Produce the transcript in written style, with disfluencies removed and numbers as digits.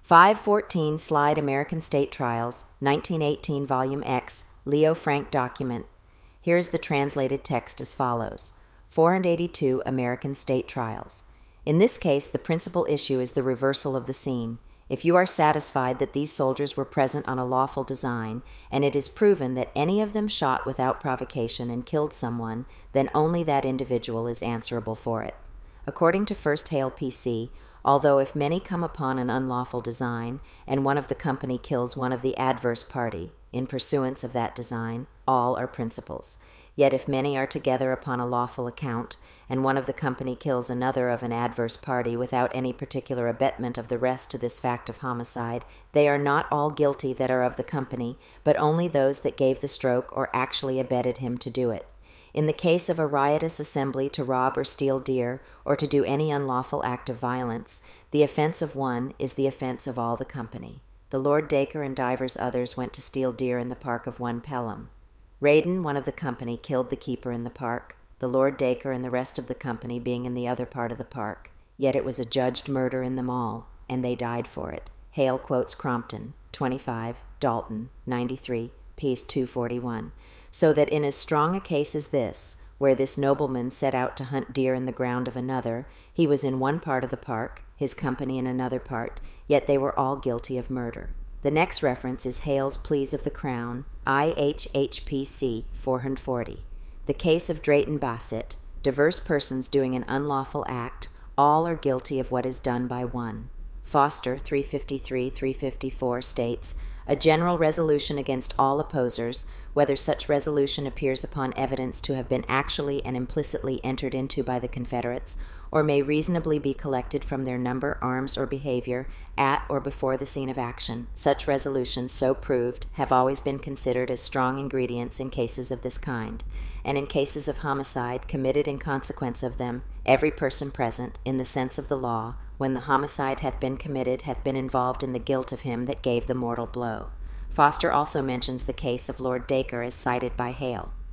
514 Slide American State Trials, 1918 Volume X, Leo Frank document. Here is the translated text as follows. 482 American State Trials. In this case, the principal issue is the reversal of the scene. If you are satisfied that these soldiers were present on a lawful design, and it is proven that any of them shot without provocation and killed someone, then only that individual is answerable for it. According to First Hale PC, although if many come upon an unlawful design, and one of the company kills one of the adverse party, in pursuance of that design, all are principals. Yet if many are together upon a lawful account, and one of the company kills another of an adverse party without any particular abetment of the rest to this fact of homicide, they are not all guilty that are of the company, but only those that gave the stroke or actually abetted him to do it. In the case of a riotous assembly to rob or steal deer, or to do any unlawful act of violence, the offense of one is the offense of all the company. The Lord Dacre and divers others went to steal deer in the park of one Pelham. Raden, one of the company, killed the keeper in the park, the Lord Dacre and the rest of the company being in the other part of the park. Yet it was adjudged murder in them all, and they died for it. Hale quotes Crompton, 25, Dalton, 93, page 241. So that in as strong a case as this, where this nobleman set out to hunt deer in the ground of another, he was in one part of the park, his company in another part, yet they were all guilty of murder. The next reference is Hale's Pleas of the Crown, IHHPC 440. The case of Drayton Bassett, diverse persons doing an unlawful act, all are guilty of what is done by one. Foster 353-354 states, a general resolution against all opposers, whether such resolution appears upon evidence to have been actually and implicitly entered into by the Confederates, or may reasonably be collected from their number, arms, or behavior at or before the scene of action. Such resolutions, so proved, have always been considered as strong ingredients in cases of this kind, and in cases of homicide committed in consequence of them, every person present, in the sense of the law, when the homicide hath been committed, hath been involved in the guilt of him that gave the mortal blow. Foster also mentions the case of Lord Dacre as cited by Hale.